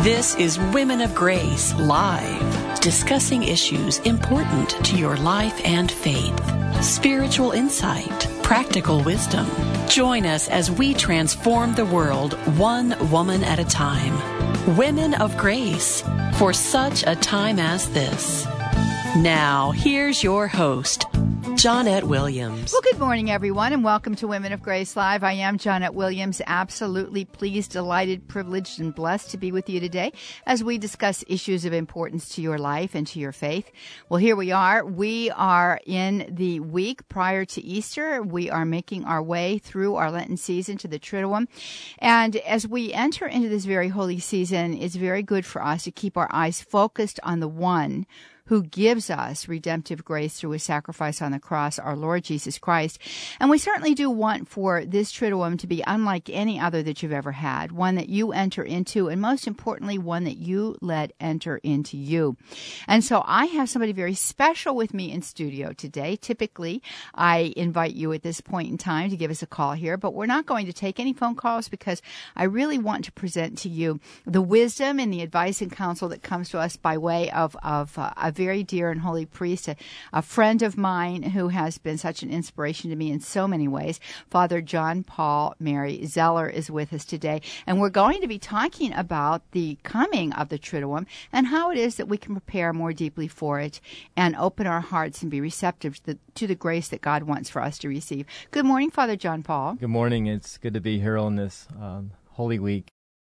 This is Women of Grace Live, discussing issues important to your life and faith. Spiritual insight, practical wisdom. Join us as we transform the world one woman at a time. Women of Grace, for such a time as this. Now, here's your host, Johnnette Williams. Well, good morning, everyone, and welcome to Women of Grace Live. I am Johnnette Williams, absolutely pleased, delighted, privileged, and blessed to be with you today as we discuss issues of importance to your life and to your faith. Well, here we are. We are in the week prior to Easter. We are making our way through our Lenten season to the Triduum. And as we enter into this very holy season, it's very good for us to keep our eyes focused on the one who gives us redemptive grace through his sacrifice on the cross, our Lord Jesus Christ. And we certainly do want for this Triduum to be unlike any other that you've ever had, one that you enter into, and most importantly, one that you let enter into you. And so I have somebody very special with me in studio today. Typically, I invite you at this point in time to give us a call here, but we're not going to take any phone calls because I really want to present to you the wisdom and the advice and counsel that comes to us by way of a very dear and holy priest, a friend of mine who has been such an inspiration to me in so many ways. Father John Paul Mary Zeller is with us today, and we're going to be talking about the coming of the Triduum and how it is that we can prepare more deeply for it and open our hearts and be receptive to the grace that God wants for us to receive. Good morning, Father John Paul. Good morning. It's good to be here on this Holy Week.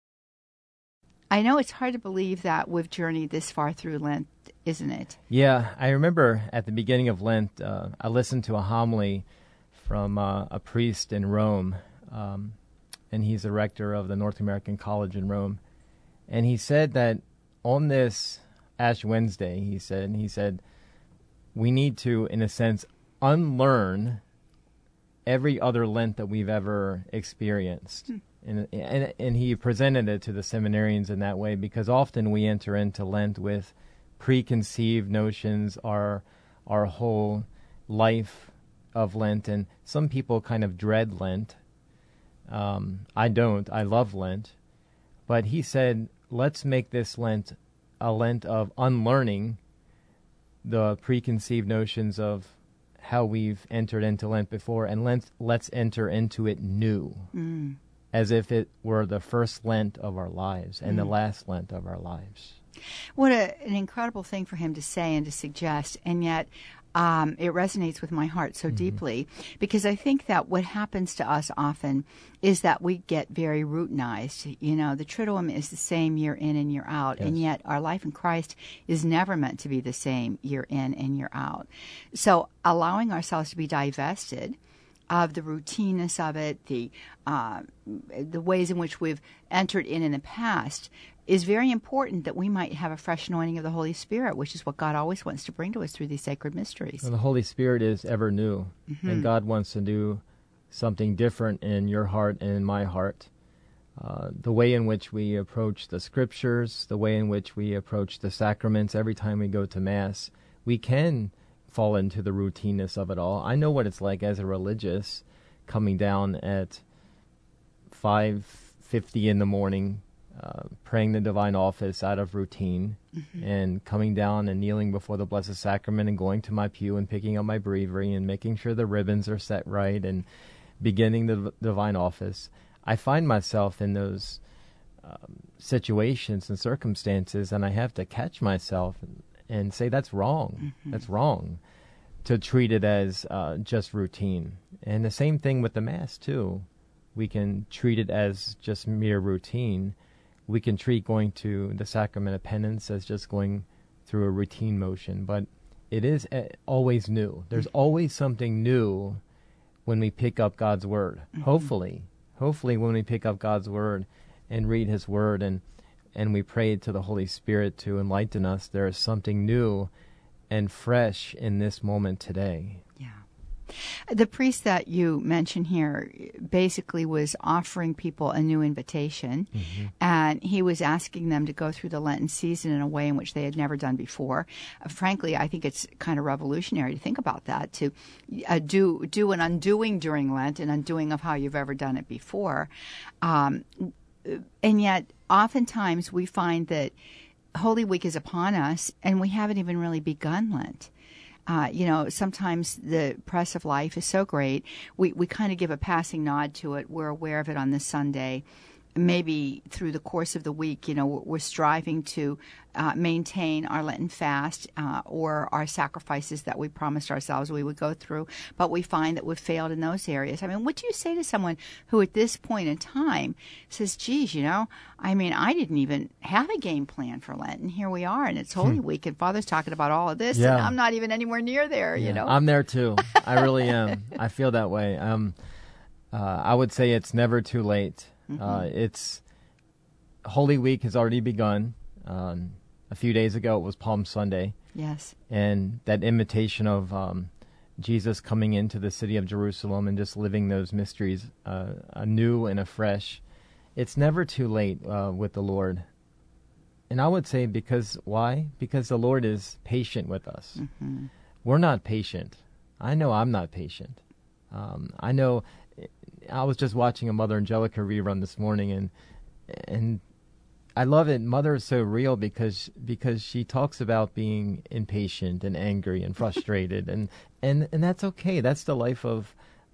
I know it's hard to believe that we've journeyed this far through Lent, isn't it? Yeah, I remember at the beginning of Lent, I listened to a homily from a priest in Rome, and he's the rector of the North American College in Rome. And he said that on this Ash Wednesday, he said, we need to, in a sense, unlearn every other Lent that we've ever experienced. And he presented it to the seminarians in that way, because often we enter into Lent with preconceived notions, our whole life of Lent, and some people kind of dread Lent. I don't. I love Lent. But he said, let's make this Lent a Lent of unlearning the preconceived notions of how we've entered into Lent before, and let's enter into it new. As if it were the first Lent of our lives and the last Lent of our lives. What an incredible thing for him to say and to suggest, and yet it resonates with my heart so deeply, because I think that what happens to us often is that we get very routinized. You know, the Triduum is the same year in and year out, and yet our life in Christ is never meant to be the same year in and year out. So allowing ourselves to be divested of the routineness of it, the ways in which we've entered in the past, is very important, that we might have a fresh anointing of the Holy Spirit, which is what God always wants to bring to us through these sacred mysteries. And the Holy Spirit is ever new, and God wants to do something different in your heart and in my heart. The way in which we approach the Scriptures, the way in which we approach the sacraments every time we go to Mass, we can fall into the routineness of it all. I know what it's like as a religious, coming down at 5:50 in the morning, praying the Divine Office out of routine, and coming down and kneeling before the Blessed Sacrament and going to my pew and picking up my breviary and making sure the ribbons are set right and beginning the Divine Office. I find myself in those situations and circumstances, and I have to catch myself and say, that's wrong. That's wrong to treat it as just routine. And the same thing with the Mass, too. We can treat it as just mere routine. We can treat going to the Sacrament of Penance as just going through a routine motion. But it is always new. There's always something new when we pick up God's Word. Hopefully when we pick up God's Word and read His Word and we pray to the Holy Spirit to enlighten us, there is something new and fresh in this moment today. Yeah. The priest that you mentioned here basically was offering people a new invitation, and he was asking them to go through the Lenten season in a way in which they had never done before. Frankly, I think it's kind of revolutionary to think about that, to do an undoing during Lent, an undoing of how you've ever done it before. and yet oftentimes we find that Holy Week is upon us and we haven't even really begun Lent. Sometimes the press of life is so great, we kind of give a passing nod to it. We're aware of it on this Sunday. Maybe through the course of the week, we're striving to maintain our Lenten fast or our sacrifices that we promised ourselves we would go through, but we find that we've failed in those areas. I mean, what do you say to someone who at this point in time says, geez, I didn't even have a game plan for Lent, and here we are, and it's Holy Week, and Father's talking about all of this, and I'm not even anywhere near there, I'm there too. I really am. I feel that way. I would say it's never too late. It's Holy Week has already begun. A few days ago, it was Palm Sunday. Yes. And that invitation of Jesus coming into the city of Jerusalem and just living those mysteries anew and afresh. It's never too late with the Lord. And I would say why? Because the Lord is patient with us. Mm-hmm. We're not patient. I know I'm not patient. I know... I was just watching a Mother Angelica rerun this morning, and I love it. Mother is so real because she talks about being impatient and angry and frustrated, and that's okay. That's the life of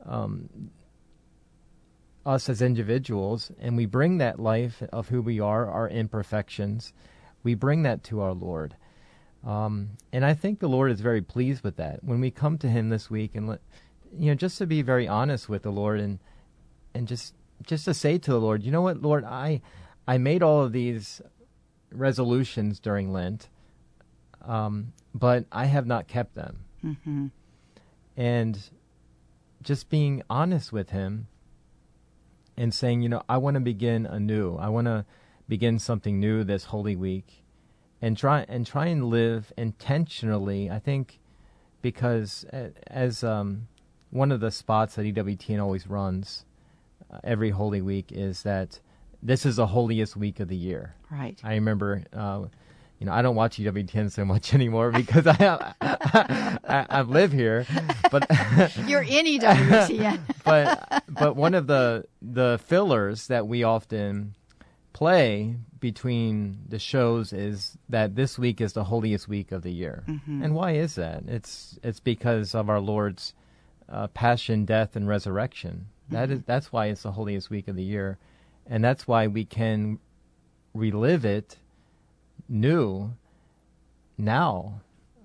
us as individuals, and we bring that life of who we are, our imperfections, we bring that to our Lord. And I think the Lord is very pleased with that. When we come to Him this week and just to be very honest with the Lord and just to say to the Lord, you know what, Lord, I made all of these resolutions during Lent, but I have not kept them. Mm-hmm. And just being honest with Him and saying, I want to begin anew. I want to begin something new this Holy Week and try and live intentionally, I think, because as one of the spots that EWTN always runs every Holy Week is that this is the holiest week of the year. Right. I remember, I don't watch EWTN so much anymore because I live here, but you're in EWTN. but one of the fillers that we often play between the shows is that this week is the holiest week of the year. Mm-hmm. And why is that? It's because of our Lord's passion, death, and resurrection. That's why it's the holiest week of the year, and that's why we can relive it new now.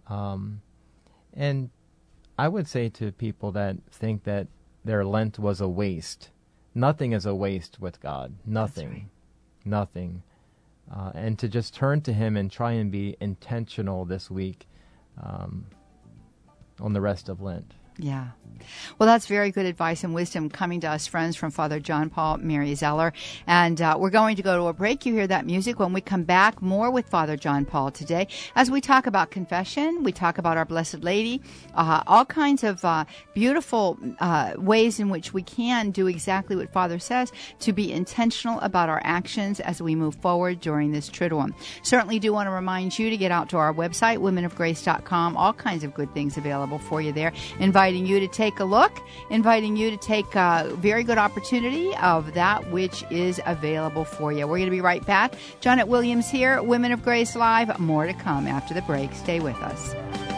And I would say to people that think that their Lent was a waste, nothing is a waste with God. Nothing. That's right. Nothing. And to just turn to Him and try and be intentional this week on the rest of Lent. Yeah. Well, that's very good advice and wisdom coming to us, friends, from Father John Paul Mary Zeller. And we're going to go to a break. You hear that music. When we come back, more with Father John Paul today as we talk about confession. We talk about our Blessed Lady, all kinds of beautiful ways in which we can do exactly what Father says, to be intentional about our actions as we move forward during this Triduum. Certainly do want to remind you to get out to our website, womenofgrace.com. All kinds of good things available for you there. Inviting you to take a look, inviting you to take a very good opportunity of that which is available for you. We're going to be right back. Janet Williams here, Women of Grace Live. More to come after the break. Stay with us.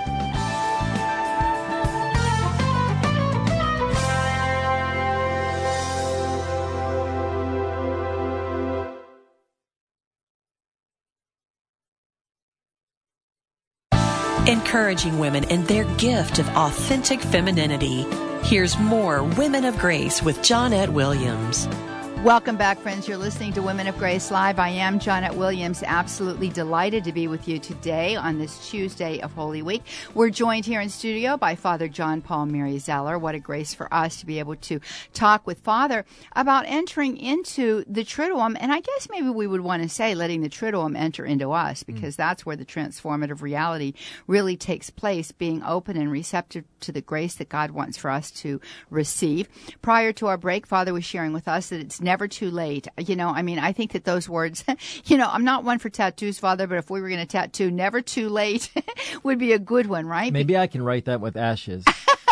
Encouraging women in their gift of authentic femininity. Here's more Women of Grace with Jonette Williams. Welcome back, friends. You're listening to Women of Grace Live. I am Jonette Williams, absolutely delighted to be with you today on this Tuesday of Holy Week. We're joined here in studio by Father John Paul Mary Zeller. What a grace for us to be able to talk with Father about entering into the Triduum. And I guess maybe we would want to say letting the Triduum enter into us, because that's where the transformative reality really takes place, being open and receptive to the grace that God wants for us to receive. Prior to our break, Father was sharing with us that it's never too late. I think that those words, I'm not one for tattoos, Father, but if we were going to tattoo never too late would be a good one, right? Maybe I can write that with ashes.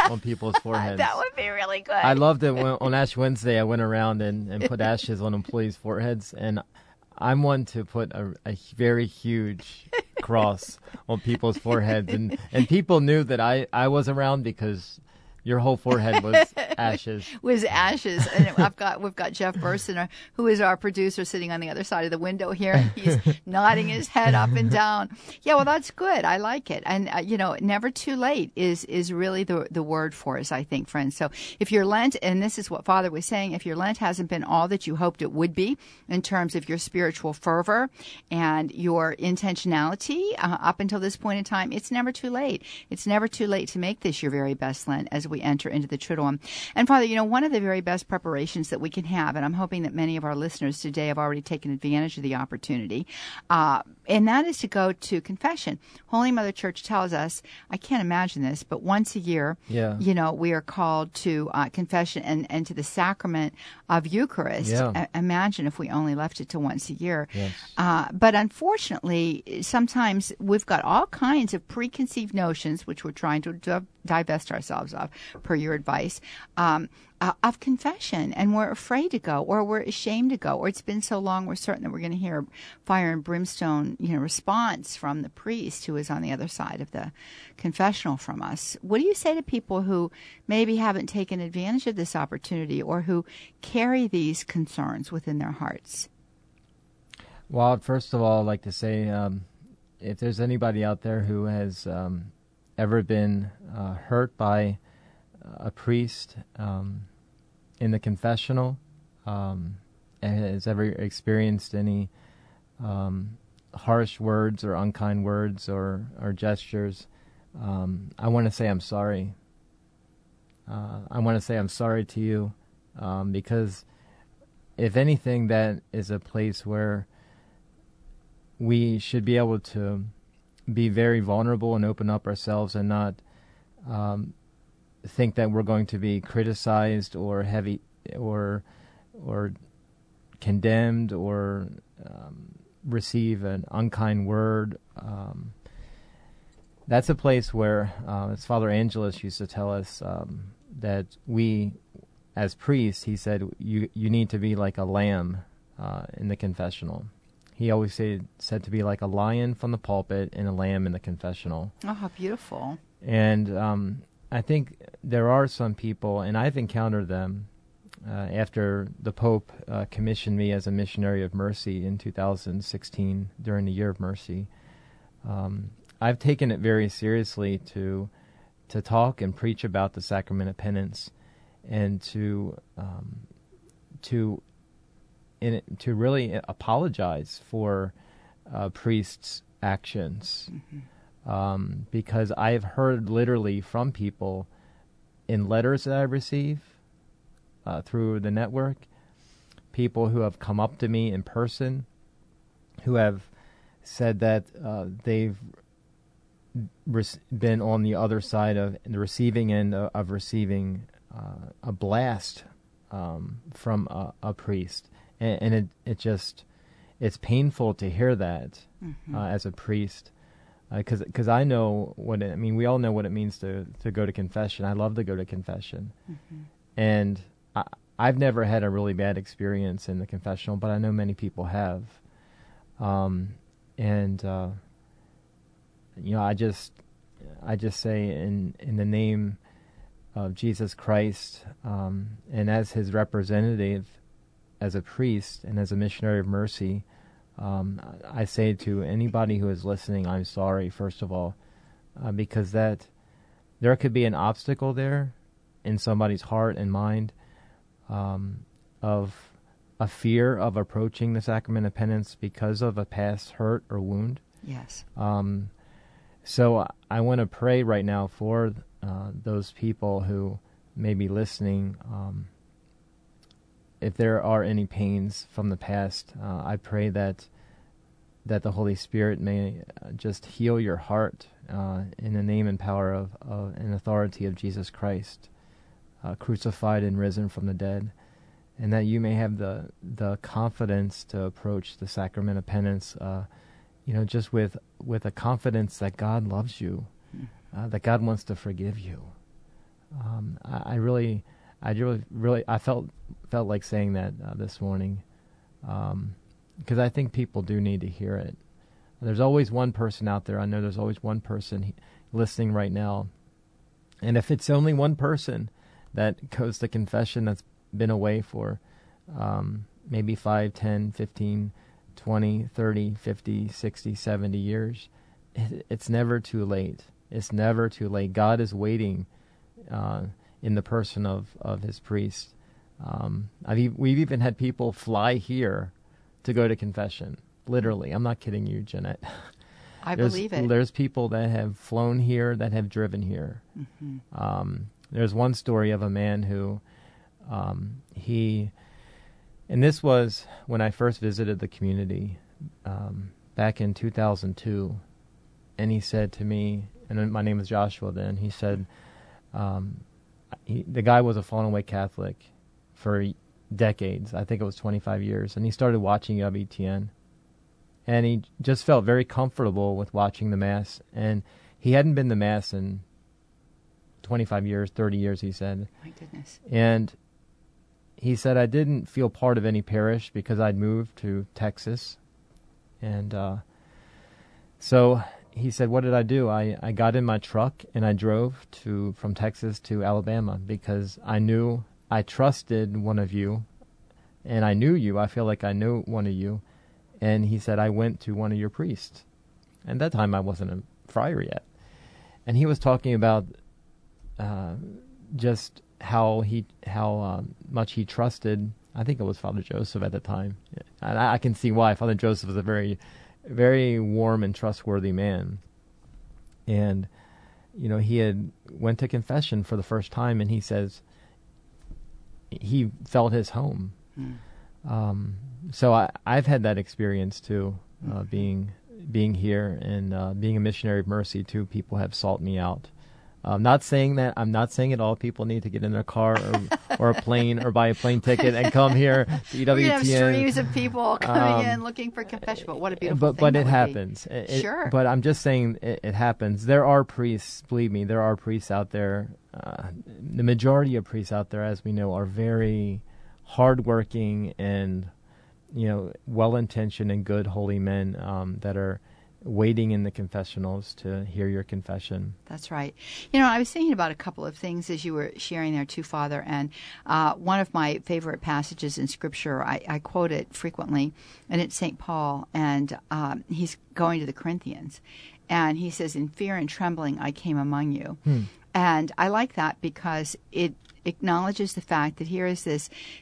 on people's foreheads. That would be really good. I loved it when on Ash Wednesday I went around and put ashes on employees' foreheads, and I'm one to put a very huge cross on people's foreheads, and people knew that I was around because your whole forehead was ashes. Was ashes, and we've got Jeff Burson, who is our producer, sitting on the other side of the window here, and he's nodding his head up and down. Yeah, well, that's good. I like it, and never too late is really the word for us, I think, friends. So if your Lent, and this is what Father was saying, if your Lent hasn't been all that you hoped it would be in terms of your spiritual fervor and your intentionality up until this point in time, it's never too late. It's never too late to make this your very best Lent as we enter into the Triduum. And Father, one of the very best preparations that we can have, and I'm hoping that many of our listeners today have already taken advantage of the opportunity, and that is to go to confession. Holy Mother Church tells us, I can't imagine this, but once a year, we are called to confession and to the sacrament of Eucharist. Yeah. Imagine if we only left it to once a year. Yes. But unfortunately, sometimes we've got all kinds of preconceived notions, which we're trying to divest ourselves of, per your advice, of confession, and we're afraid to go, or we're ashamed to go, or it's been so long we're certain that we're going to hear fire and brimstone, response from the priest who is on the other side of the confessional from us. What do you say to people who maybe haven't taken advantage of this opportunity, or who carry these concerns within their hearts? Well, first of all, I'd like to say, if there's anybody out there who has ever been hurt by a priest in the confessional, and has ever experienced any harsh words or unkind words or gestures, I want to say I'm sorry. I want to say I'm sorry to you, because if anything, that is a place where we should be able to be very vulnerable and open up ourselves, and not think that we're going to be criticized or heavy or condemned or receive an unkind word. That's a place where, as Father Angelus used to tell us, that we, as priests, he said, you need to be like a lamb in the confessional. He always said to be like a lion from the pulpit and a lamb in the confessional. Oh, how beautiful. And I think there are some people, and I've encountered them after the Pope commissioned me as a missionary of mercy in 2016 during the Year of Mercy. I've taken it very seriously to talk and preach about the sacrament of penance, and to really apologize for priests' actions. Mm-hmm. Because I've heard literally from people in letters that I receive through the network, people who have come up to me in person, who have said that they've been on the other side of the receiving end of receiving a blast from a priest, and it's painful to hear that. Mm-hmm. As a priest. Because I know what it, I mean. We all know what it means to go to confession. I love to go to confession, mm-hmm. and I've never had a really bad experience in the confessional, but I know many people have. I just say in the name of Jesus Christ, and as His representative, as a priest and as a missionary of mercy. I say to anybody who is listening, I'm sorry, first of all, because that there could be an obstacle there in somebody's heart and mind of a fear of approaching the sacrament of penance because of a past hurt or wound. Yes. So I want to pray right now for those people who may be listening. If there are any pains from the past, I pray that the Holy Spirit may just heal your heart in the name and power of and authority of Jesus Christ, crucified and risen from the dead, and that you may have the confidence to approach the sacrament of penance, just with a confidence that God loves you, that God wants to forgive you, I felt like saying that this morning, because I think people do need to hear it. There's always one person out there. I know there's always one person listening right now, and if it's only one person that goes to confession that's been away for maybe 5, 10, 15, 20, 30, 50, 60, 70 years, it's never too late. It's never too late. God is waiting in the person of his priest. We've even had people fly here to go to confession. Literally. I'm not kidding you, Jeanette. I believe it. There's people that have flown here, that have driven here. Mm-hmm. There's one story of a man who and this was when I first visited the community back in 2002, and he said to me, and my name was Joshua then, he said, the guy was a fallen away Catholic for decades. I think it was 25 years, and he started watching WTN, and he just felt very comfortable with watching the Mass, and he hadn't been to Mass in 25 years, 30 years, he said. My goodness. And he said, I didn't feel part of any parish because I'd moved to Texas. And so he said, what did I do? I got in my truck and I drove from Texas to Alabama because I trusted one of you, and I knew you. I feel like I knew one of you. And he said, I went to one of your priests. And that time I wasn't a friar yet. And he was talking about just how much he trusted. I think it was Father Joseph at the time. And I can see why. Father Joseph was a very, very warm and trustworthy man. And, he had went to confession for the first time, and he says he felt his home. So I've had that experience too, being here and being a missionary of mercy too. People have sought me out. I'm not saying that all people need to get in their car or a plane or buy a plane ticket and come here to EWTN. We have streams of people coming in looking for confession, but what a beautiful thing but it would happens. Sure. But I'm just saying it happens. There are priests, believe me, there are priests out there. The majority of priests out there, as we know, are very hardworking and well-intentioned and good holy men that are waiting in the confessionals to hear your confession. That's right. I was thinking about a couple of things as you were sharing there too, Father, and one of my favorite passages in Scripture, I quote it frequently, and it's St. Paul, and he's going to the Corinthians, and he says, in fear and trembling I came among you. And I like that because it acknowledges the fact that here is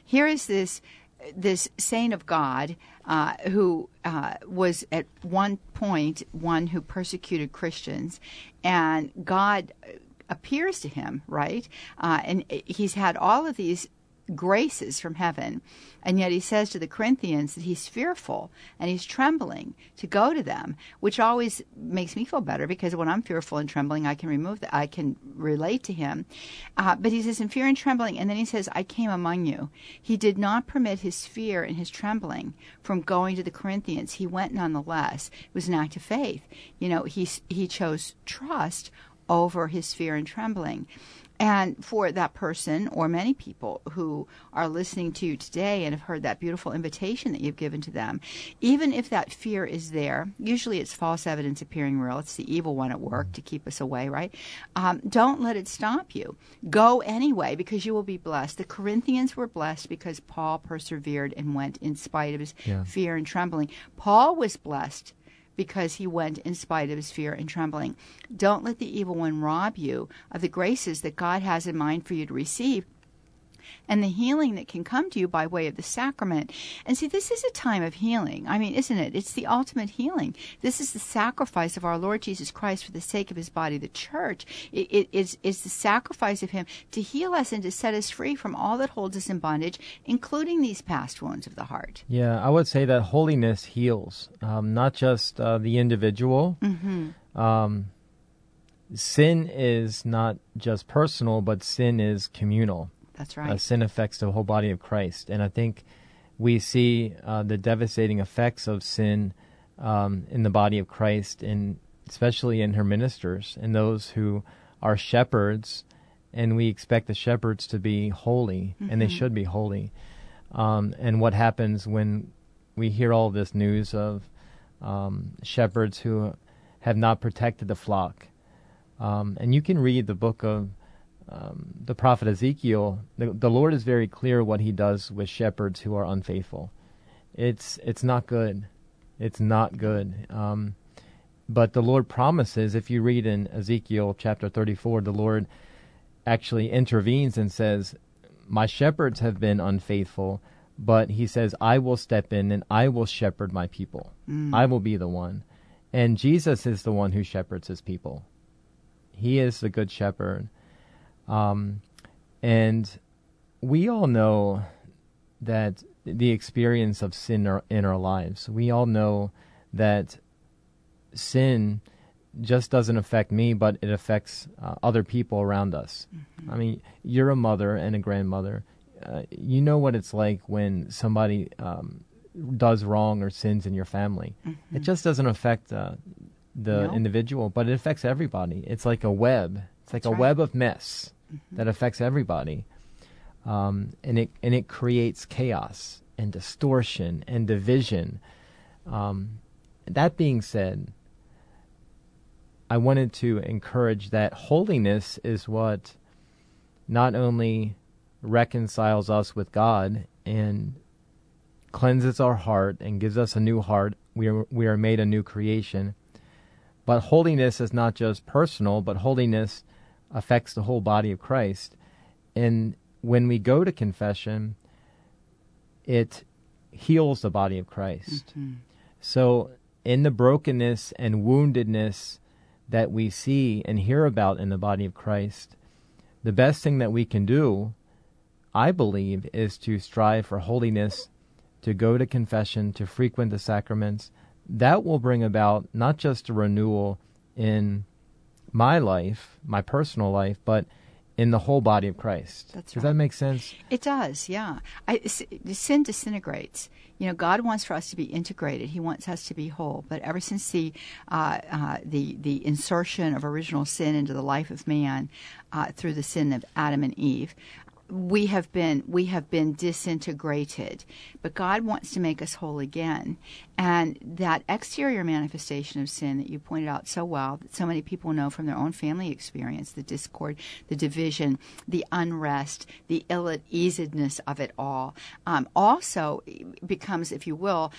this saint of God who was at one point one who persecuted Christians, and God appears to him, right? And he's had all of these graces from heaven, and yet he says to the Corinthians that he's fearful and he's trembling to go to them, which always makes me feel better because when I'm fearful and trembling, I can remove that. I can relate to him. But he says in fear and trembling, and then he says, I came among you. He did not permit his fear and his trembling from going to the Corinthians. He went nonetheless. It was an act of faith. He chose trust over his fear and trembling. And for that person, or many people who are listening to you today and have heard that beautiful invitation that you've given to them, even if that fear is there, usually it's false evidence appearing real. It's the evil one at work to keep us away, right? Don't let it stop you. Go anyway, because you will be blessed. The Corinthians were blessed because Paul persevered and went in spite of his fear and trembling. Paul was blessed because he went in spite of his fear and trembling. Don't let the evil one rob you of the graces that God has in mind for you to receive and the healing that can come to you by way of the sacrament. And see, this is a time of healing. I mean, isn't it? It's the ultimate healing. This is the sacrifice of our Lord Jesus Christ for the sake of his body, the church. It's the sacrifice of him to heal us and to set us free from all that holds us in bondage, including these past wounds of the heart. Yeah, I would say that holiness heals, not just the individual. Mm-hmm. Sin is not just personal, but sin is communal. That's right. Sin affects the whole body of Christ. And I think we see the devastating effects of sin in the body of Christ, and especially in her ministers and those who are shepherds and we expect the shepherds to be holy, and they should be holy. And what happens when we hear all this news of shepherds who have not protected the flock? And you can read the book of the prophet Ezekiel. The Lord is very clear what he does with shepherds who are unfaithful. It's not good. It's not good. But the Lord promises, if you read in Ezekiel chapter 34, the Lord actually intervenes and says, my shepherds have been unfaithful, but he says, I will step in and I will shepherd my people. I will be the one. And Jesus is the one who shepherds his people. He is the good shepherd. And we all know that the experience of sin in our lives. We all know that sin just doesn't affect me, but it affects other people around us. I mean, you're a mother and a grandmother. You know what it's like when somebody does wrong or sins in your family. It just doesn't affect the individual, but it affects everybody. It's like a web. It's like a web of mess that affects everybody. And it creates chaos and distortion and division. That being said, I wanted to encourage that holiness is what not only reconciles us with God and cleanses our heart and gives us a new heart. We are made a new creation. But holiness is not just personal, but holiness affects the whole body of Christ. And when we go to confession, it heals the body of Christ. So in the brokenness and woundedness that we see and hear about in the body of Christ, the best thing that we can do, I believe, is to strive for holiness, to go to confession, to frequent the sacraments. That will bring about not just a renewal in my life, my personal life, but in the whole body of Christ. Does that make sense? It does, yeah. Sin disintegrates. God wants for us to be integrated. He wants us to be whole. But ever since the insertion of original sin into the life of man through the sin of Adam and Eve, we have been disintegrated, but God wants to make us whole again. And that exterior manifestation of sin that you pointed out so well, that so many people know from their own family experience, the discord, the division, the unrest, the ill-at-easedness of it all, also becomes, if you will,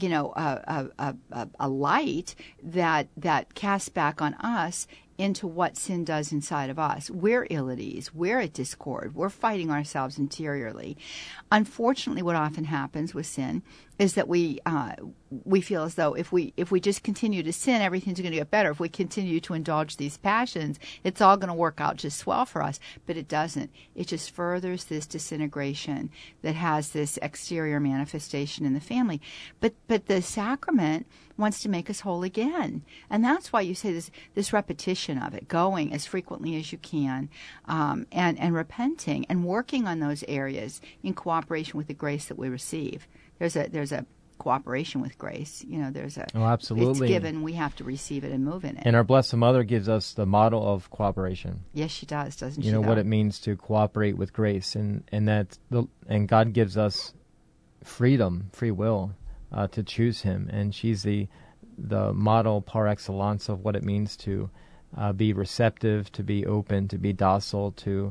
a light that casts back on us into what sin does inside of us. We're ill at ease. We're at discord. We're fighting ourselves interiorly. Unfortunately, what often happens with sin is that we feel as though if we just continue to sin, everything's going to get better. If we continue to indulge these passions, it's all going to work out just swell for us. But it doesn't. It just furthers this disintegration that has this exterior manifestation in the family. But the sacrament wants to make us whole again. And that's why you say this repetition of it, going as frequently as you can, and repenting and working on those areas in cooperation with the grace that we receive. There's a cooperation with grace. Absolutely. It's given. We have to receive it and move in it. And our Blessed Mother gives us the model of cooperation. Yes, she does, doesn't she? What it means to cooperate with grace, and God gives us freedom, free will, to choose Him, and she's the model par excellence of what it means to be receptive, to be open, to be docile to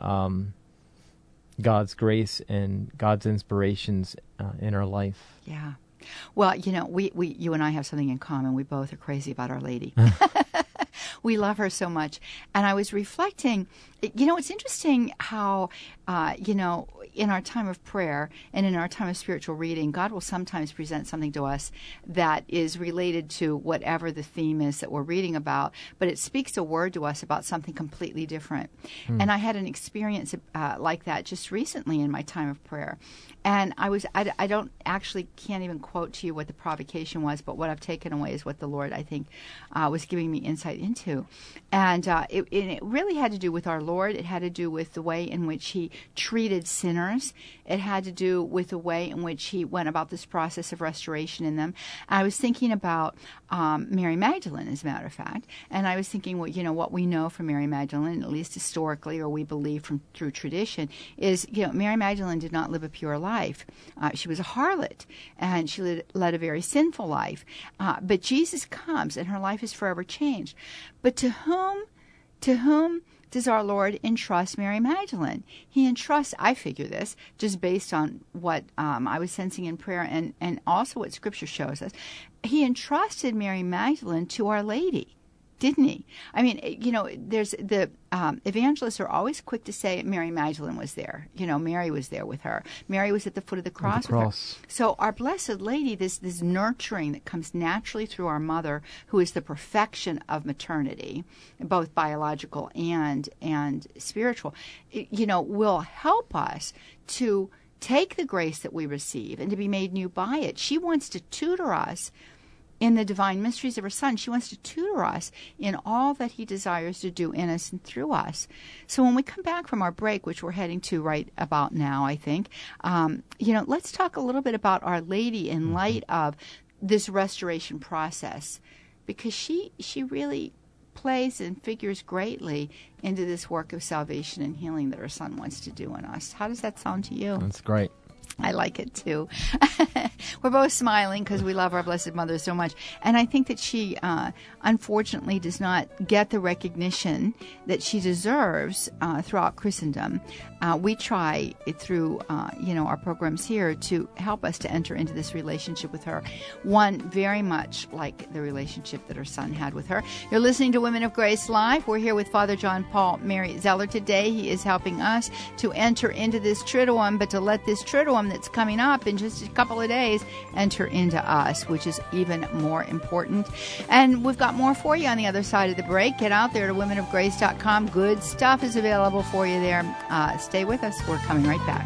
God's grace and God's inspirations in our life. Yeah. Well, you and I have something in common. We both are crazy about Our Lady. We love her so much. And I was reflecting, it's interesting how, in our time of prayer and in our time of spiritual reading, God will sometimes present something to us that is related to whatever the theme is that we're reading about, but it speaks a word to us about something completely different. And I had an experience like that just recently in my time of prayer. And I don't actually can't even quote to you what the provocation was, but what I've taken away is what the Lord, I think, was giving me insight into. And it really had to do with our Lord. It had to do with the way in which He treated sinners sinners. It had to do with the way in which he went about this process of restoration in them. I was thinking about Mary Magdalene, as a matter of fact, and I was thinking, well, what we know from Mary Magdalene, at least historically, or we believe through tradition, is, Mary Magdalene did not live a pure life. She was a harlot, and she led a very sinful life. But Jesus comes, and her life is forever changed. But to whom does our Lord entrust Mary Magdalene? He entrusts, I figure this, just based on what I was sensing in prayer and also what Scripture shows us. He entrusted Mary Magdalene to Our Lady, didn't he? I mean, there's the evangelists are always quick to say Mary Magdalene was there. Mary was there with her. Mary was at the foot of the cross with her. So our Blessed Lady, this nurturing that comes naturally through our mother, who is the perfection of maternity, both biological and spiritual, will help us to take the grace that we receive and to be made new by it. She wants to tutor us in the divine mysteries of her Son. She wants to tutor us in all that he desires to do in us and through us. So when we come back from our break, which we're heading to right about now, I think, let's talk a little bit about Our Lady in light of this restoration process, because she really plays and figures greatly into this work of salvation and healing that her Son wants to do in us. How does that sound to you? That's great. I like it too. We're both smiling because we love our Blessed Mother so much. And I think that she, unfortunately, does not get the recognition that she deserves throughout Christendom. We try through, our programs here to help us to enter into this relationship with her, one very much like the relationship that her Son had with her. You're listening to Women of Grace Live. We're here with Father John Paul Mary Zeller today. He is helping us to enter into this Triduum, but to let this Triduum that's coming up in just a couple of days enter into us, which is even more important. And we've got more for you on the other side of the break. Get out there to womenofgrace.com. Good stuff is available for you there. Stay with us. We're coming right back.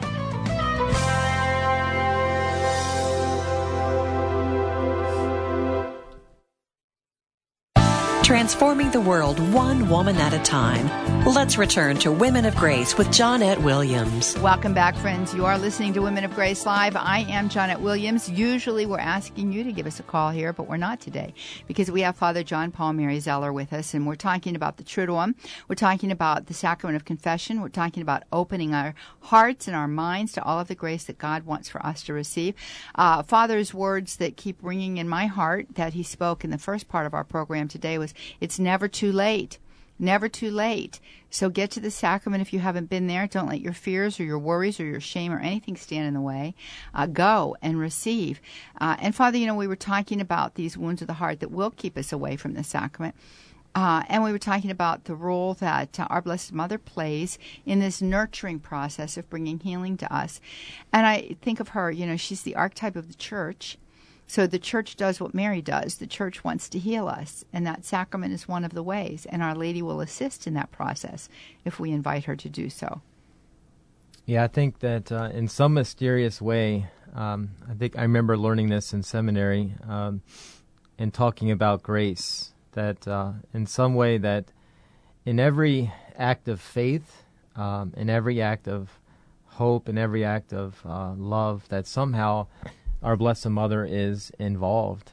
Transforming the world one woman at a time. Let's return to Women of Grace with Johnnette Williams. Welcome back, friends. You are listening to Women of Grace Live. I am Johnnette Williams. Usually we're asking you to give us a call here, but we're not today because we have Father John Paul Mary Zeller with us, and we're talking about the Triduum. We're talking about the sacrament of confession. We're talking about opening our hearts and our minds to all of the grace that God wants for us to receive. Father's words that keep ringing in my heart that he spoke in the first part of our program today was, it's never too late. Never too late. So get to the sacrament if you haven't been there. Don't let your fears or your worries or your shame or anything stand in the way. Go and receive. And Father, we were talking about these wounds of the heart that will keep us away from the sacrament. And we were talking about the role that our Blessed Mother plays in this nurturing process of bringing healing to us. And I think of her, she's the archetype of the church. So the church does what Mary does. The church wants to heal us, and that sacrament is one of the ways, and Our Lady will assist in that process if we invite her to do so. Yeah, I think that in some mysterious way, I remember learning this in seminary and talking about grace, that in some way that in every act of faith, in every act of hope, in every act of love, that somehow our Blessed Mother is involved,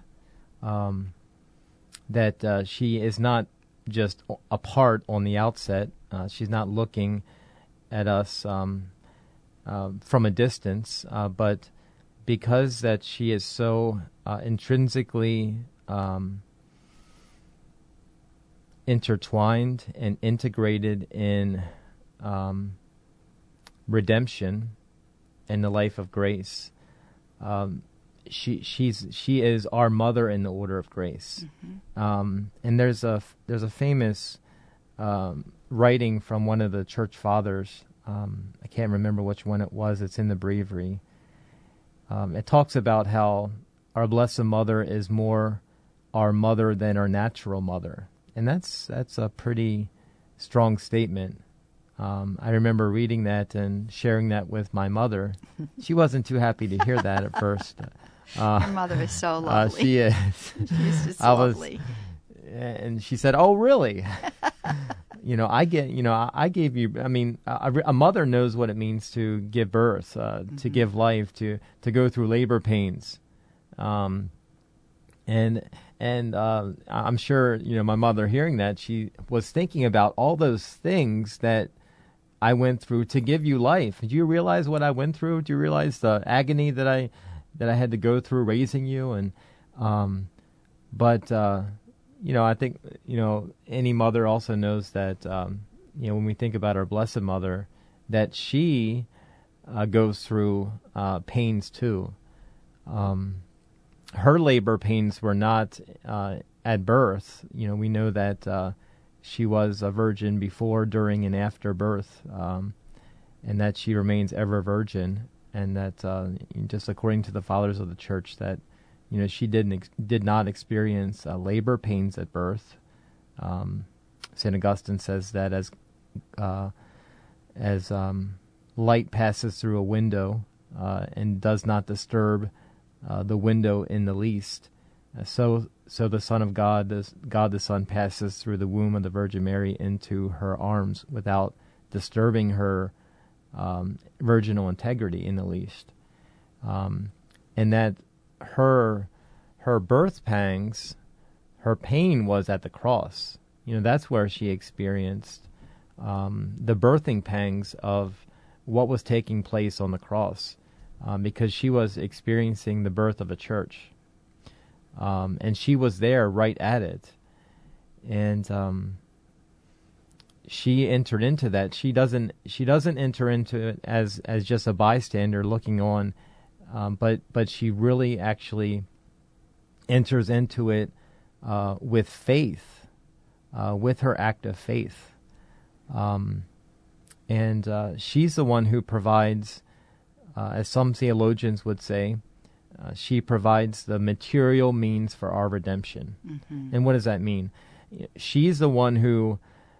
that she is not just a part on the outset. She's not looking at us from a distance, but because that she is so intrinsically intertwined and integrated in redemption and the life of grace, she is our mother in the order of grace. Mm-hmm. And there's a famous writing from one of the church fathers. I can't remember which one it was. It's in the breviary. It talks about how our Blessed Mother is more our mother than our natural mother, and that's a pretty strong statement. I remember reading that and sharing that with my mother. She wasn't too happy to hear that at first. Your mother is so lovely. She is. She's just lovely. And she said, "Oh, really?" I gave you. I mean, a mother knows what it means to give birth, to give life, to go through labor pains, and I'm sure my mother, hearing that, she was thinking about all those things that I went through to give you life. Do you realize what I went through? Do you realize the agony that I had to go through raising you? And I think any mother also knows that when we think about our Blessed Mother, that she goes through pains too. Her labor pains were not at birth. We know that she was a virgin before, during, and after birth, and that she remains ever virgin, and that just according to the fathers of the church, that she did not experience labor pains at birth. St. Augustine says that as light passes through a window and does not disturb the window in the least, so the Son of God, God the Son, passes through the womb of the Virgin Mary into her arms without disturbing her virginal integrity in the least, and that her birth pangs, her pain was at the cross. That's where she experienced the birthing pangs of what was taking place on the cross, because she was experiencing the birth of a church. And she was there right at it. And she entered into that. She doesn't enter into it as just a bystander looking on, but she really actually enters into it with faith, with her act of faith. And she's the one who provides, as some theologians would say, she provides the material means for our redemption. Mm-hmm. And what does that mean? She's the one who,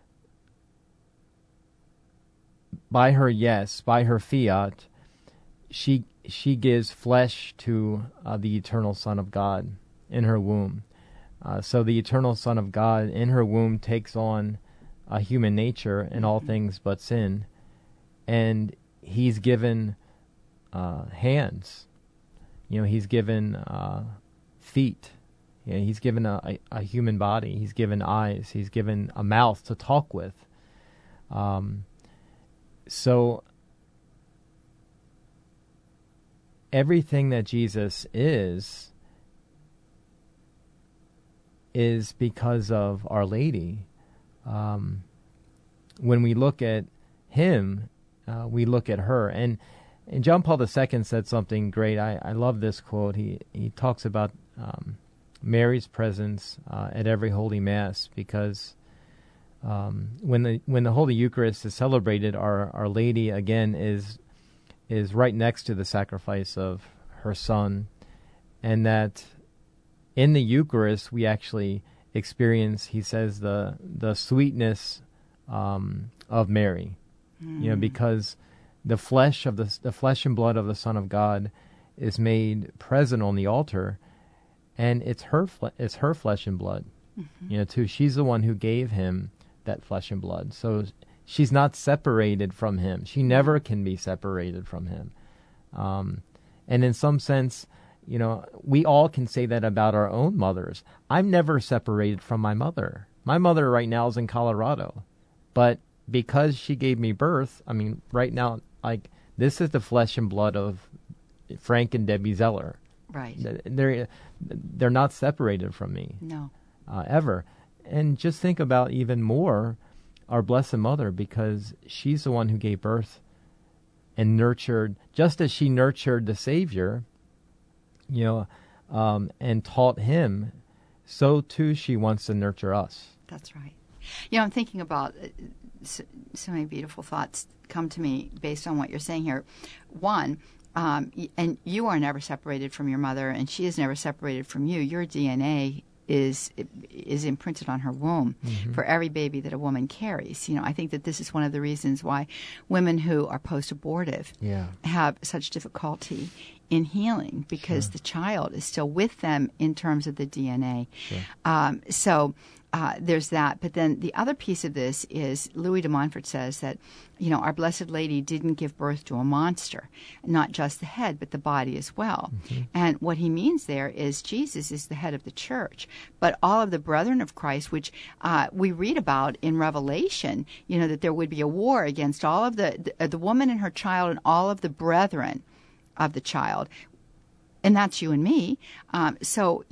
by her yes, by her fiat, she gives flesh to the eternal Son of God in her womb. So the eternal Son of God in her womb takes on a human nature in all things but sin, and he's given hands. He's given feet. He's given a human body. He's given eyes. He's given a mouth to talk with. So everything that Jesus is because of Our Lady. When we look at him, we look at her. And John Paul II said something great. I love this quote. He talks about Mary's presence at every Holy Mass, because when the Holy Eucharist is celebrated, Our Lady again is right next to the sacrifice of her Son, and that in the Eucharist we actually experience, he says, the sweetness of Mary, because the flesh and blood of the Son of God is made present on the altar, and it's her flesh and blood, too. She's the one who gave him that flesh and blood, so she's not separated from him. She never can be separated from him, and in some sense, we all can say that about our own mothers. I'm never separated from my mother. My mother right now is in Colorado, but because she gave me birth, I mean, right now, this is the flesh and blood of Frank and Debbie Zeller. Right. They're not separated from me. No. Ever. And just think about even more our Blessed Mother, because she's the one who gave birth and nurtured, just as she nurtured the Savior, and taught him, so too she wants to nurture us. That's right. I'm thinking about so many beautiful thoughts come to me based on what you're saying here. One, and you are never separated from your mother, and she is never separated from you. Your DNA is imprinted on her womb for every baby that a woman carries. I think that this is one of the reasons why women who are post-abortive have such difficulty in healing because the child is still with them in terms of the DNA. So there's that. But then the other piece of this is Louis de Montfort says that, our Blessed Lady didn't give birth to a monster, not just the head, but the body as well. And what he means there is Jesus is the head of the church, but all of the brethren of Christ, which we read about in Revelation, that there would be a war against all of the woman and her child and all of the brethren of the child. And that's you and me. So,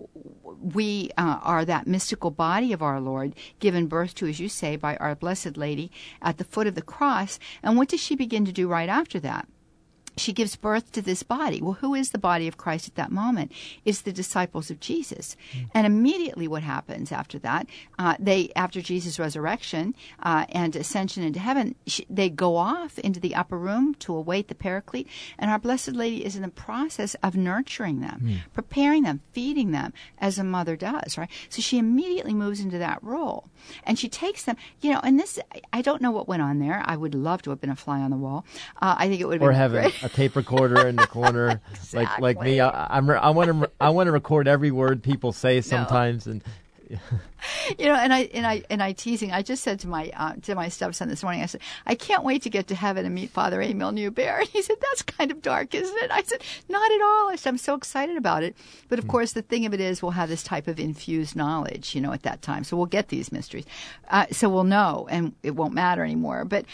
we are that mystical body of our Lord, given birth to, as you say, by our Blessed Lady at the foot of the cross. And what does she begin to do right after that? She gives birth to this body. Well, who is the body of Christ at that moment? It's the disciples of Jesus. And immediately what happens after that, after Jesus' resurrection and ascension into heaven, they go off into the upper room to await the Paraclete. And our Blessed Lady is in the process of nurturing them, preparing them, feeding them, as a mother does, right? So she immediately moves into that role. And she takes them, and this, I don't know what went on there. I would love to have been a fly on the wall. I think it would have been great. A tape recorder in the corner, Exactly. like me. I want to record every word people say sometimes, and and I teasing. I just said to my stepson this morning. I said, I can't wait to get to heaven and meet Father Emil Newbear. And he said, that's kind of dark, isn't it? I said, not at all. I said, I'm so excited about it. But of course, the thing of it is, we'll have this type of infused knowledge, at that time. So we'll get these mysteries. So we'll know, and it won't matter anymore. But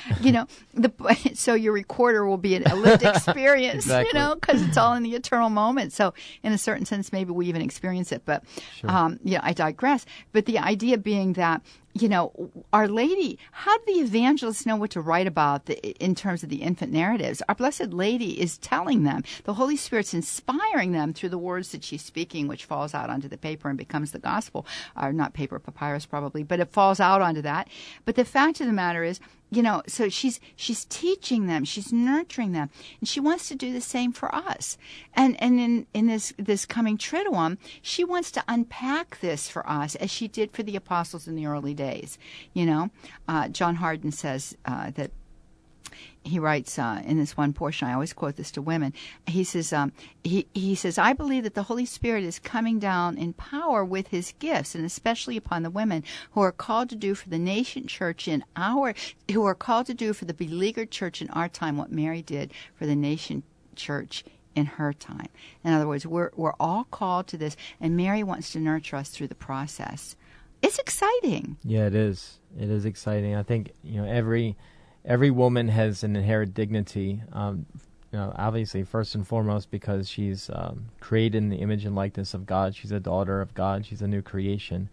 so your recorder will be a lived experience, Exactly. because it's all in the eternal moment. So in a certain sense, maybe we even experience it. But I digress. But the idea being that, Our Lady, how do the evangelists know what to write about in terms of the infant narratives? Our Blessed Lady is telling them. The Holy Spirit's inspiring them through the words that she's speaking, which falls out onto the paper and becomes the gospel. Or not paper, papyrus probably, but it falls out onto that. But the fact of the matter is, so she's teaching them, she's nurturing them, and she wants to do the same for us. And in this coming Triduum, she wants to unpack this for us as she did for the apostles in the early days. John Hardin says that. He writes in this one portion, I always quote this to women, he says, he says, I believe that the Holy Spirit is coming down in power with his gifts, and especially upon the women who are called to do for the nation church who are called to do for the beleaguered church in our time what Mary did for the nation church in her time. In other words, we're all called to this, and Mary wants to nurture us through the process. It's exciting. Yeah, it is. It is exciting. I think, every woman has an inherent dignity, obviously, first and foremost, because she's created in the image and likeness of God. She's a daughter of God. She's a new creation.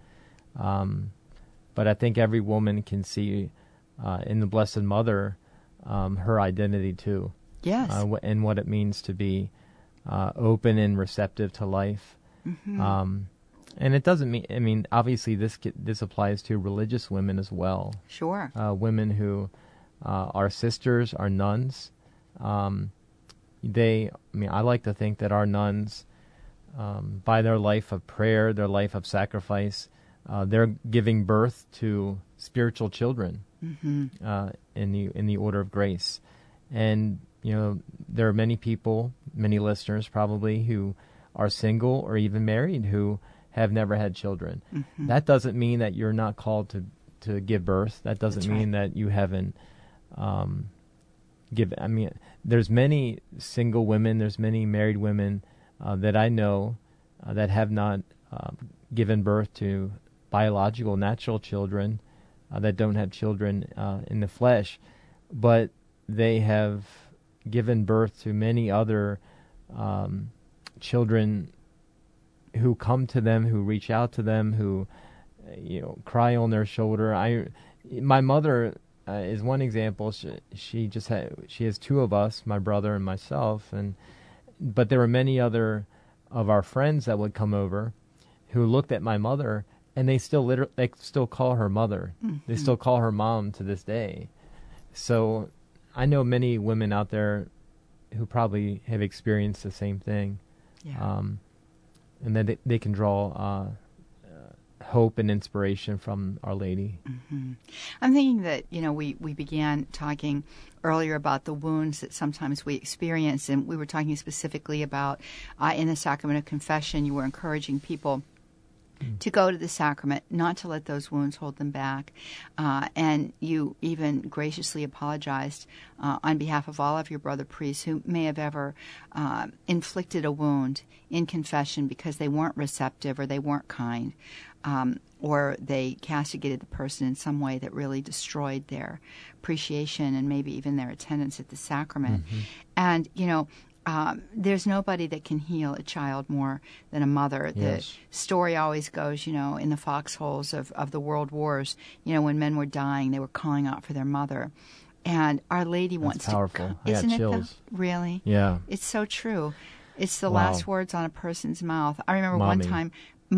But I think every woman can see in the Blessed Mother her identity, too. Yes. And what it means to be open and receptive to life. Mm-hmm. And it doesn't mean, obviously, this applies to religious women as well. Sure. Women who... our sisters, our nuns, I like to think that our nuns, by their life of prayer, their life of sacrifice, they're giving birth to spiritual children in the order of grace. And, there are many people, many listeners probably, who are single or even married who have never had children. Mm-hmm. That doesn't mean that you're not called to give birth. That doesn't mean that you haven't there's many single women, there's many married women that I know that have not given birth to biological, natural children, that don't have children in the flesh, but they have given birth to many other children who come to them, who reach out to them, who cry on their shoulder. My mother is one example. She has two of us, my brother and myself, but there were many other of our friends that would come over who looked at my mother, and they still call her mother. Mm-hmm. They still call her mom to this day. So I know many women out there who probably have experienced the same thing. Yeah. And that they can draw hope and inspiration from Our Lady. Mm-hmm. I'm thinking that, we began talking earlier about the wounds that sometimes we experience, and we were talking specifically about in the sacrament of confession, you were encouraging people to go to the sacrament, not to let those wounds hold them back. And you even graciously apologized on behalf of all of your brother priests who may have ever inflicted a wound in confession because they weren't receptive or they weren't kind, or they castigated the person in some way that really destroyed their appreciation and maybe even their attendance at the sacrament. Mm-hmm. And, there's nobody that can heal a child more than a mother. Yes. The story always goes, in the foxholes of the world wars, when men were dying, they were calling out for their mother. And Our Lady wants powerful. to... Isn't I got it chills. Really? Yeah. It's so true. It's the Wow. last words on a person's mouth. I remember one time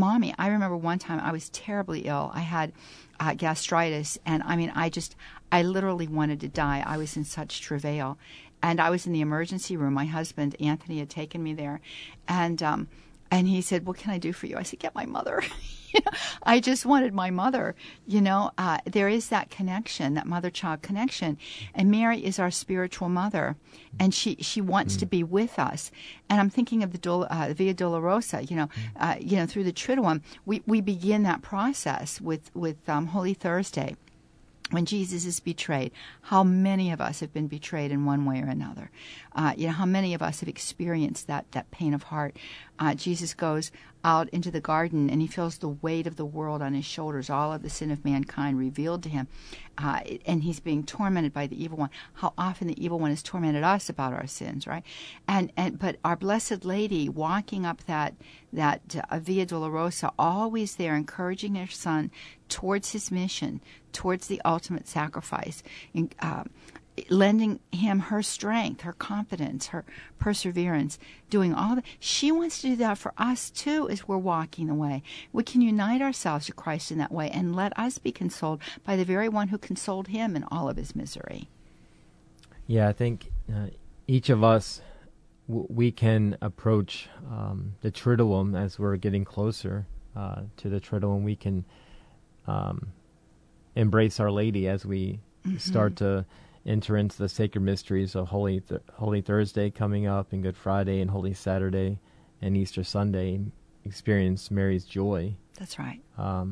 I was terribly ill. I had gastritis, and I literally wanted to die. I was in such travail. And I was in the emergency room. My husband, Anthony, had taken me there. And he said, "What can I do for you?" I said, "Get my mother." I just wanted my mother. There is that connection, that mother-child connection. And Mary is our spiritual mother. And she wants to be with us. And I'm thinking of the Via Dolorosa, through the Triduum. We begin that process with Holy Thursday. When Jesus is betrayed, how many of us have been betrayed in one way or another? How many of us have experienced that pain of heart? Jesus goes out into the garden and he feels the weight of the world on his shoulders, all of the sin of mankind revealed to him. And he's being tormented by the evil one. How often the evil one has tormented us about our sins, right? But our Blessed Lady walking up that Via Dolorosa, always there encouraging her son towards his mission, towards the ultimate sacrifice, lending him her strength, her confidence, her perseverance, doing all that. She wants to do that for us too as we're walking the way. We can unite ourselves to Christ in that way and let us be consoled by the very one who consoled him in all of his misery. Yeah, I think each of us, we can approach the Triduum as we're getting closer to the Triduum. We can embrace Our Lady as we start to enter into the sacred mysteries of Holy Thursday coming up, and Good Friday, and Holy Saturday, and Easter Sunday, and experience Mary's joy. That's right.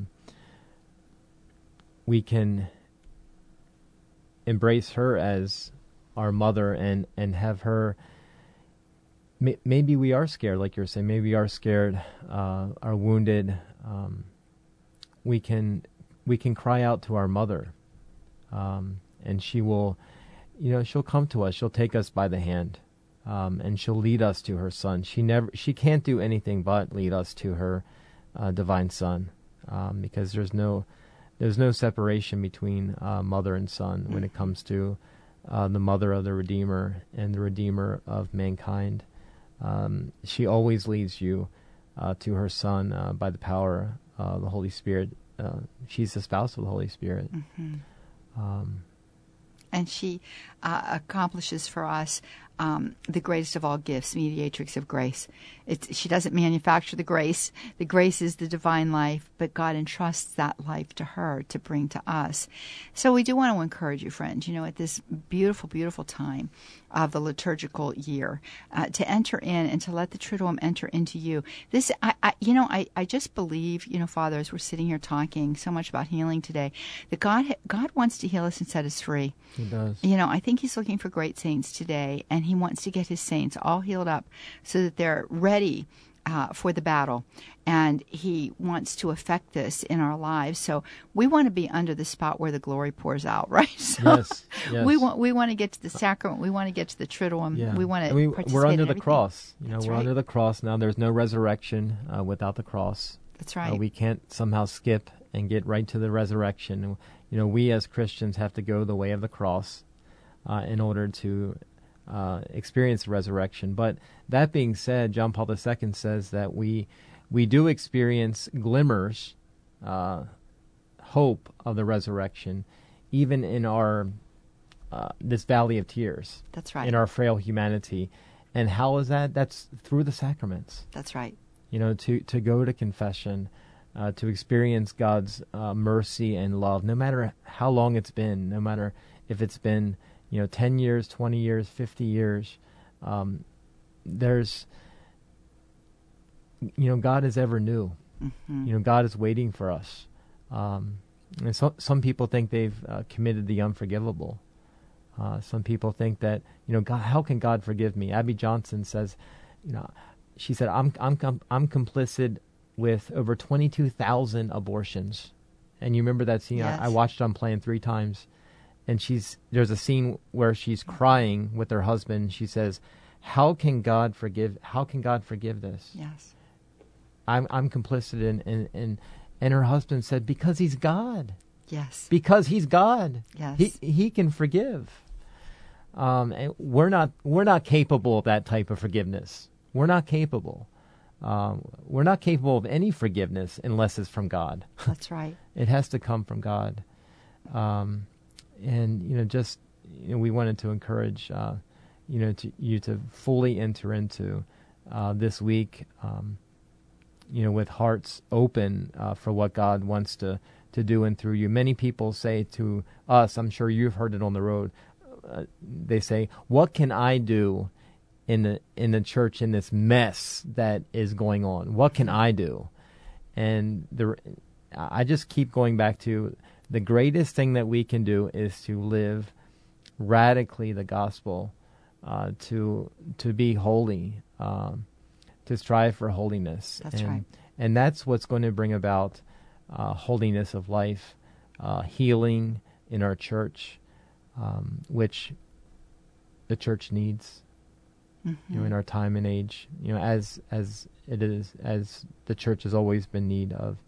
We can embrace her as our mother and have her. Maybe we are scared, like you're saying. Maybe we are scared, are wounded. We can cry out to our mother, and she will, she'll come to us. She'll take us by the hand, and she'll lead us to her Son. She can't do anything but lead us to her divine Son, because there's no separation between mother and son when it comes to the mother of the Redeemer and the Redeemer of mankind. She always leads you to her Son by the power of the Holy Spirit. She's the spouse of the Holy Spirit. And she accomplishes for us the greatest of all gifts, mediatrix of grace. She doesn't manufacture the grace. The grace is the divine life, but God entrusts that life to her to bring to us. So we do want to encourage you, friends, at this beautiful, beautiful time of the liturgical year, to enter in and to let the Triduum enter into you. This, I just believe, Father, as we're sitting here talking so much about healing today, that God wants to heal us and set us free. He does. I think he's looking for great saints today, and he wants to get his saints all healed up so that they're ready for the battle. And he wants to affect this in our lives. So we want to be under the spot where the glory pours out, right? So yes. we want to get to the sacrament. We want to get to the Triduum. Yeah. We want to participate we're under in the everything. cross. That's we're right. under the cross now. There's no resurrection without the cross. That's right. We can't somehow skip and get right to the resurrection. We as Christians have to go the way of the cross in order to experience the resurrection. But that being said, John Paul II says that we do experience glimmers, hope of the resurrection, even in our this valley of tears. That's right. In our frail humanity. And how is that? That's through the sacraments. That's right. To go to confession, to experience God's mercy and love, no matter how long it's been, no matter if it's been 10 years, 20 years, 50 years. There's God is ever new. Mm-hmm. God is waiting for us. And some people think they've committed the unforgivable. Some people think that God, how can God forgive me? Abby Johnson says, she said, I'm complicit with over 22,000 abortions. And you remember that scene? Yes. I watched Unplanned 3 times. And there's a scene where she's crying with her husband. She says, how can God forgive this? Yes. I'm complicit in and her husband said, because he's God. Yes. Because he's God. Yes. He can forgive. And we're not capable of that type of forgiveness. We're not capable. We're not capable of any forgiveness unless it's from God. That's right. It has to come from God. And we wanted to encourage you to fully enter into this week, with hearts open for what God wants to do and through you. Many people say to us, I'm sure you've heard it on the road, they say, what can I do in the church in this mess that is going on? What can I do? And I just keep going back to the greatest thing that we can do is to live radically the gospel, to be holy, to strive for holiness. That's right. And that's what's going to bring about holiness of life, healing in our church, which the church needs, in our time and age. As the church has always been in need of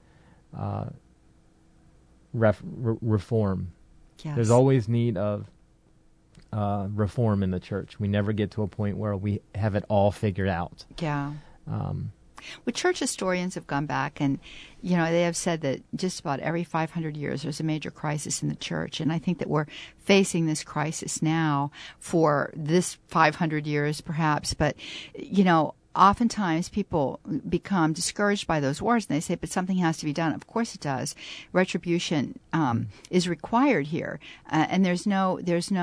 reform. Yes. There's always need of reform in the church. We never get to a point where we have it all figured out. Yeah. Well, church historians have gone back and, they have said that just about every 500 years there's a major crisis in the church. And I think that we're facing this crisis now for this 500 years perhaps. But, oftentimes people become discouraged by those wars and they say, but something has to be done. Of course it does. Retribution is required here. And there's no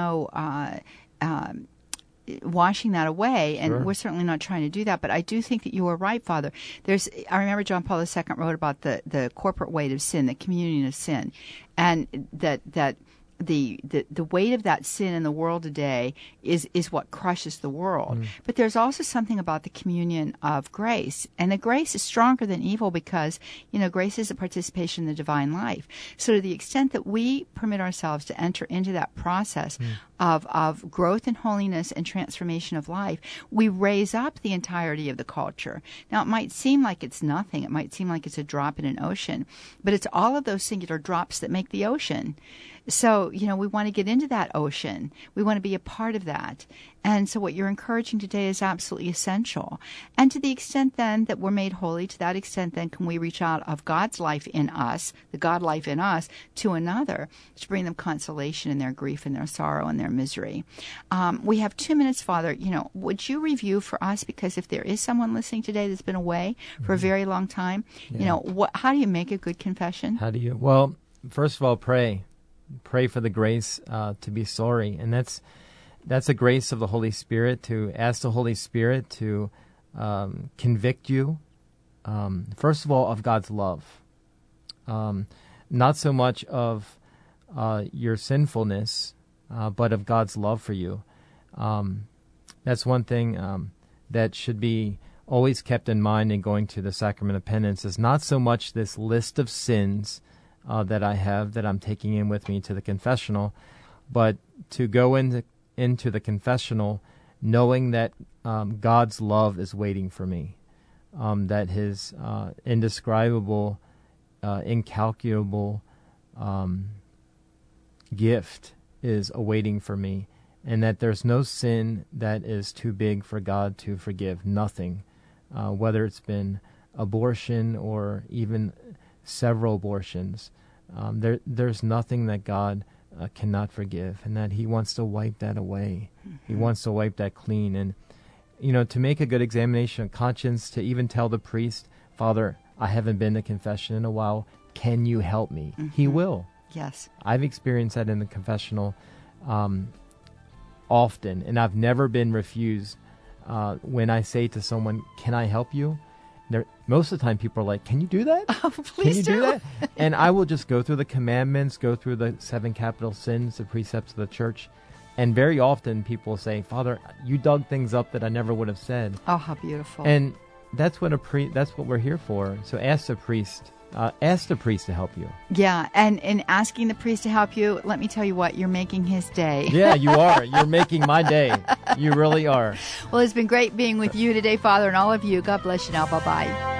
washing that away, and sure. We're certainly not trying to do that. But I do think that you are right, Father. I remember John Paul II wrote about the corporate weight of sin, the communion of sin, and that the weight of that sin in the world today is what crushes the world. But there's also something about the communion of grace, and the grace is stronger than evil because grace is a participation in the divine life. So to the extent that we permit ourselves to enter into that process of growth in holiness and transformation of life, we raise up the entirety of the culture. Now, it might seem like it's nothing. It might seem like it's a drop in an ocean, but it's all of those singular drops that make the ocean. So, we want to get into that ocean. We want to be a part of that. And so what you're encouraging today is absolutely essential. And to the extent then that we're made holy, to that extent then can we reach out of God's life in us, the God life in us, to another to bring them consolation in their grief and their sorrow and their misery. We have 2 minutes, Father. Would you review for us, because if there is someone listening today that's been away for a very long time, how do you make a good confession? Well, first of all, pray for the grace to be sorry, and that's a grace of the Holy Spirit, to ask the Holy Spirit to convict you, first of all, of God's love, not so much of your sinfulness, but of God's love for you. That's one thing that should be always kept in mind in going to the sacrament of penance, is not so much this list of sins that I have that I'm taking in with me to the confessional, but to go into the confessional knowing that God's love is waiting for me, that His indescribable, incalculable gift is awaiting for me, and that there's no sin that is too big for God to forgive. Nothing, whether it's been abortion or even several abortions. There's nothing that God cannot forgive, and that He wants to wipe that away. He wants to wipe that clean. And, to make a good examination of conscience, to even tell the priest, Father, I haven't been to confession in a while. Can you help me? He will. Yes. I've experienced that in the confessional often, and I've never been refused. When I say to someone, can I help you? Most of the time people are like, can you do that? Oh, please can you do that? And I will just go through the commandments, go through the 7 capital sins, the precepts of the church. And very often people say, Father, you dug things up that I never would have said. Oh, how beautiful. And that's what that's what we're here for. So ask the priest to help you. Yeah, and in asking the priest to help you, let me tell you what, you're making his day. Yeah, you are. You're making my day. You really are. Well, it's been great being with you today, Father, and all of you. God bless you now. Bye-bye.